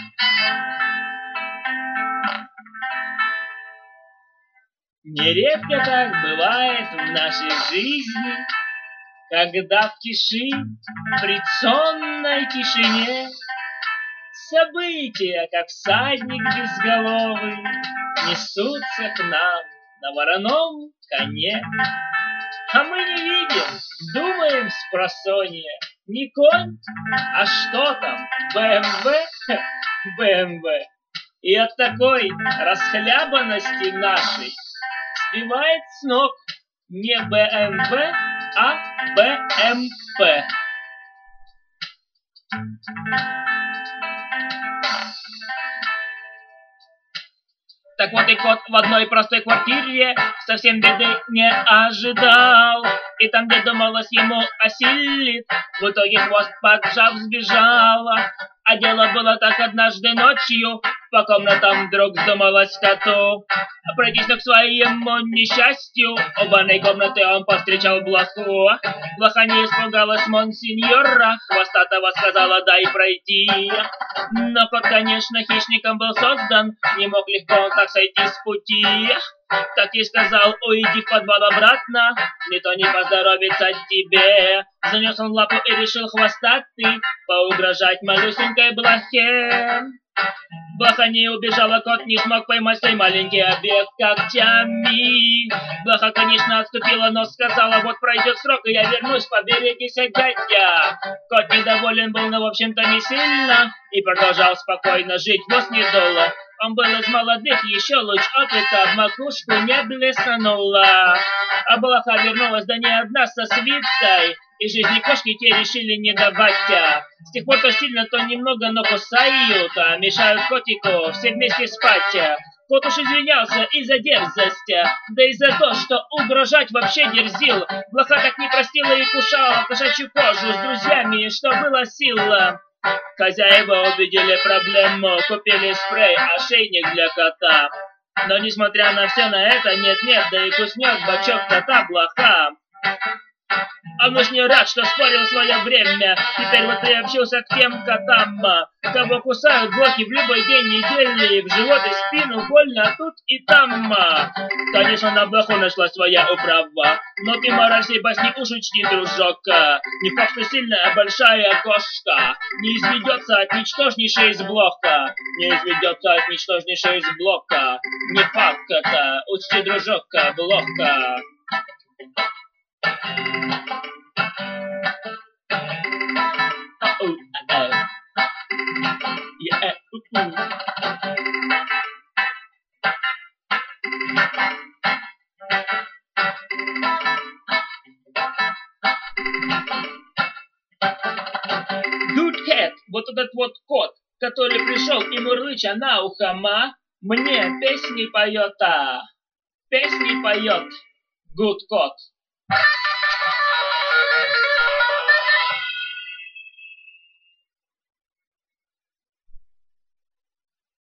Нередко так бывает в нашей жизни, когда в тиши, в предсонной тишине, события, как всадник безголовый, несутся к нам на вороном коне. А мы не видим, думаем спросонья, не конь, а что там, БМВ, БМВ. И от такой расхлябанности нашей сбивает с ног не БМВ, а БМП. Так вот и кот в одной простой квартире совсем беды не ожидал. И там, где думалось ему осилит, в итоге хвост поджав сбежала. А дело было так: однажды ночью по комнатам вдруг вздумалось коту пройтись, но к своему несчастью у ванной комнаты он повстречал блоху. Блоха не испугалась монсеньора, хвостатого сказала: дай пройти. Но кот, конечно, хищником был создан, не мог легко он так сойти с пути. Так и сказал: уйди в подвал обратно, не то не поздоровится тебе. Занес он лапу и решил хвостатый поугрожать малюсенькой блохе. Блоха не убежала, кот не смог поймать свой маленький обед когтями. Блоха, конечно, отступила, но сказала: вот пройдет срок, и я вернусь, поберегись, дядя. Кот недоволен был, но в общем-то не сильно, и продолжал спокойно жить, хвост не дуло. Он был из молодых, еще луч опыта в макушку не блеснула. А блоха вернулась, да не одна, со свитой, и жизни кошки те решили не давать. С тех пор то сильно, то немного, но кусают, мешают котику все вместе спать. Кот уж извинялся и за дерзость, да и за то, что угрожать вообще дерзил. Блоха так не простила и кушала кошачью кожу с друзьями, что было сила. Хозяева увидели проблему, купили спрей, ошейник для кота. Но несмотря на все на это, нет-нет, да и куснет бачок кота блоха. Он уж не рад, что спорил в свое время. Теперь вот приобщился к тем котам, кого кусают блохи в любой день недели. В живот и спину больно тут и там. Конечно, на блоху нашла своя управа, но ты мораль сей басни уж учти, дружок. Не факт, что сильная большая кошка не изведется от ничтожнейшей из блока. Не изведется от ничтожнейшей из блока. Не факт это, учти, дружок, блока. Дудхед, вот этот вот кот, который пришел и мурлыча на ухо мне песни поет, песни поет, Good кот.